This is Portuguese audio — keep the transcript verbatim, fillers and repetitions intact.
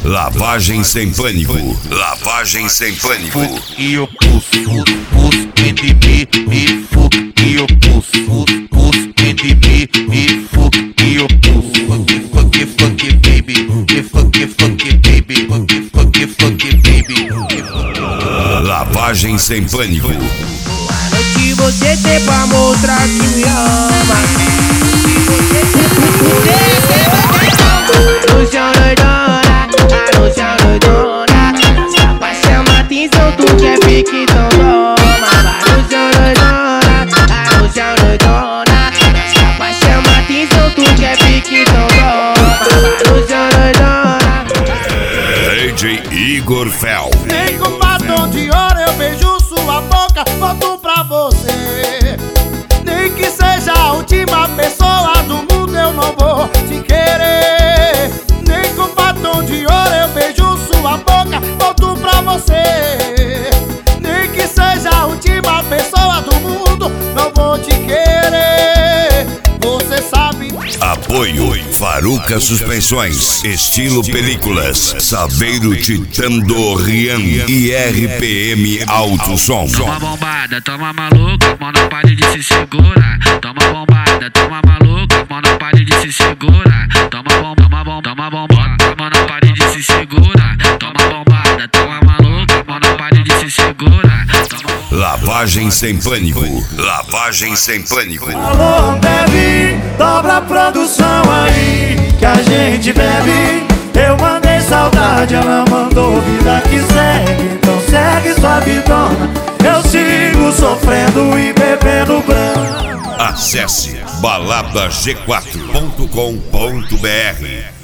Lavagem sem pânico. Lavagem sem pânico. E o pulso, pulso entre mim e fuck e o pulso, pulso entre mim e fuck e o pulso. Fuck, fuck, fuck, baby. Fuck, fuck, baby. Fuck, fuck, fuck, baby. Lavagem sem pânico. O que você tem pra mostrar que me ama? Luciano doidona, a Luciano doidona. Pra chamar atenção, tu quer ficar então toma. Luciano doidona, a Luciano doidona. Pra chamar atenção, tu quer ficar então toma. Luciano doidona. D J Igor Fel. Nem com batom de ouro eu beijo sua boca, volto pra você. Nem que seja a última pessoa do mundo, eu não vou te querer. Nem com batom de ouro eu beijo sua boca, volto pra você. Nem que seja a última pessoa do mundo, não vou te querer. Você sabe. Apoio Faruca Suspensões, Estilo Películas, Saveiro Titã do Rian e R P M Alto Som. Toma bombada, toma maluca, mão na parede se segura. Toma bombada, toma maluca, mão na parede se segura. Toma bomba, toma bomba, toma bomba, mão na parede se segura. Toma bombada, toma maluca, mão na parede se segura. Lavagem sem pânico. Lavagem sem pânico. Alô, bebe, dobra a produção aí que a gente bebe. Eu mandei saudade, ela mandou vida que segue. Então segue sua vidona, eu sigo sofrendo e bebendo branco. Acesse balada g quatro ponto com ponto br.